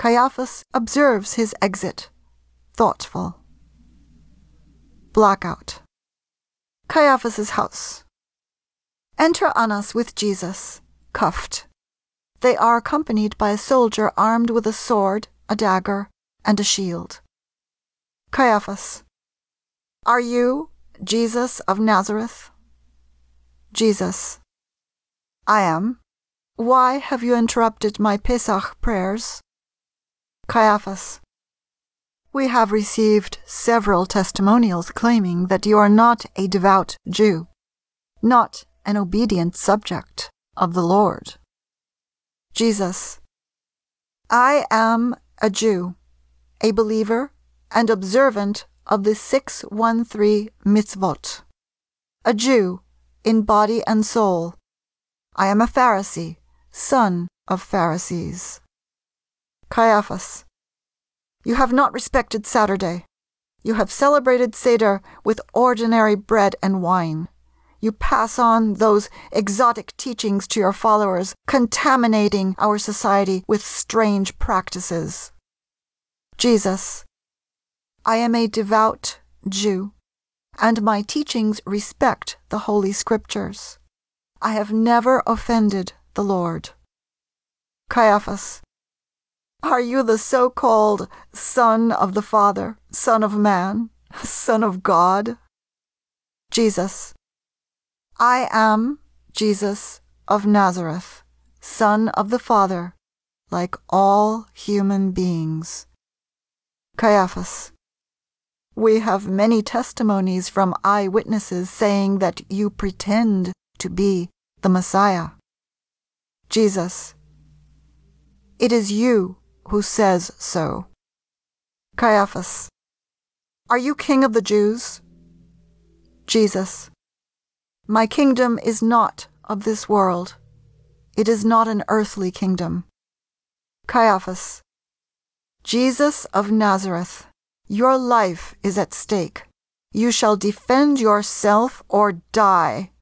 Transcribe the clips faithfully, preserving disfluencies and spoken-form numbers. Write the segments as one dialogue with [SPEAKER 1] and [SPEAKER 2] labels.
[SPEAKER 1] Caiaphas observes his exit, thoughtful. Blackout. Caiaphas's house. Enter Annas with Jesus, cuffed. They are accompanied by a soldier armed with a sword, a dagger, and a shield. Caiaphas. Are you Jesus of Nazareth? Jesus. I am. Why have you interrupted my Pesach prayers? Caiaphas. We have received several testimonials claiming that you are not a devout Jew, not an obedient subject of the Lord. Jesus. I am a Jew, a believer and observant of the six one three mitzvot, a Jew in body and soul. I am a Pharisee, son of Pharisees. Caiaphas. You have not respected Saturday. You have celebrated Seder with ordinary bread and wine. You pass on those exotic teachings to your followers, contaminating our society with strange practices. Jesus. I am a devout Jew, and my teachings respect the Holy Scriptures. I have never offended the Lord. Caiaphas. Are you the so-called Son of the Father, Son of Man, Son of God? Jesus. I am Jesus of Nazareth, Son of the Father, like all human beings. Caiaphas. We have many testimonies from eyewitnesses saying that you pretend to be the Messiah. Jesus. It is you who says so. Caiaphas. Are you king of the Jews? Jesus. My kingdom is not of this world. It is not an earthly kingdom. Caiaphas. Jesus of Nazareth, your life is at stake. You shall defend yourself or die.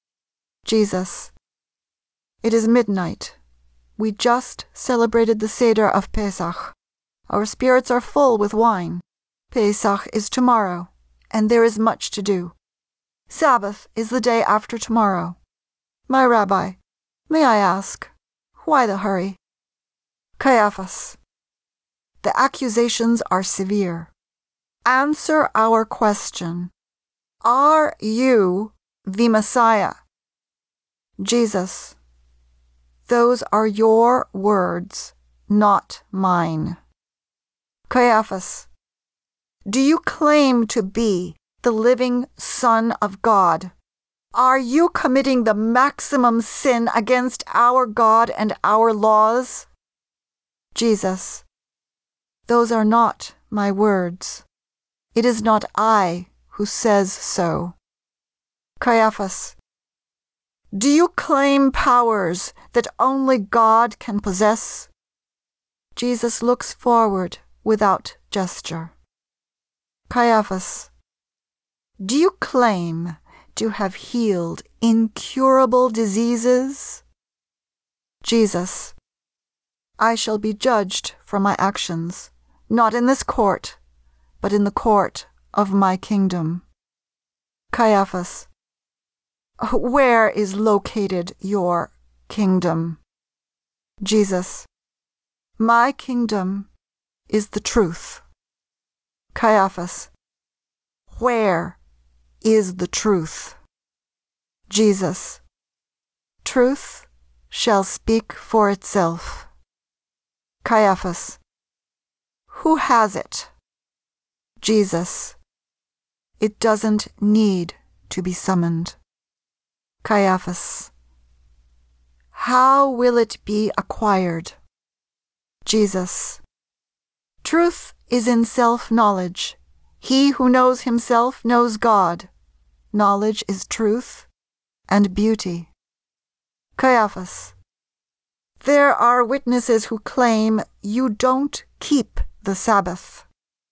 [SPEAKER 1] Jesus. It is midnight. We just celebrated the Seder of Pesach. Our spirits are full with wine. Pesach is tomorrow, and there is much to do. Sabbath is the day after tomorrow. My Rabbi, may I ask, why the hurry? Caiaphas. The accusations are severe. Answer our question. Are you the Messiah? Jesus. Those are your words, not mine. Caiaphas. Do you claim to be the living Son of God? Are you committing the maximum sin against our God and our laws? Jesus. Those are not my words. It is not I who says so. Caiaphas. Do you claim powers that only God can possess? Jesus looks forward without gesture. Caiaphas. Do you claim to have healed incurable diseases? Jesus. I shall be judged for my actions, not in this court, but in the court of my kingdom. Caiaphas. Where is located your kingdom? Jesus. My kingdom is the truth. Caiaphas. Where is the truth? Jesus. Truth shall speak for itself. Caiaphas. Who has it? Jesus. It doesn't need to be summoned. Caiaphas. How will it be acquired? Jesus. Truth is in self-knowledge. He who knows himself knows God. Knowledge is truth and beauty. Caiaphas. There are witnesses who claim you don't keep the Sabbath.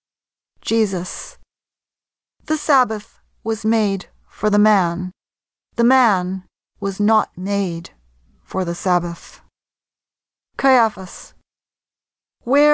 [SPEAKER 1] Jesus. The Sabbath was made for the man. The man was not made for the Sabbath. Caiaphas. Where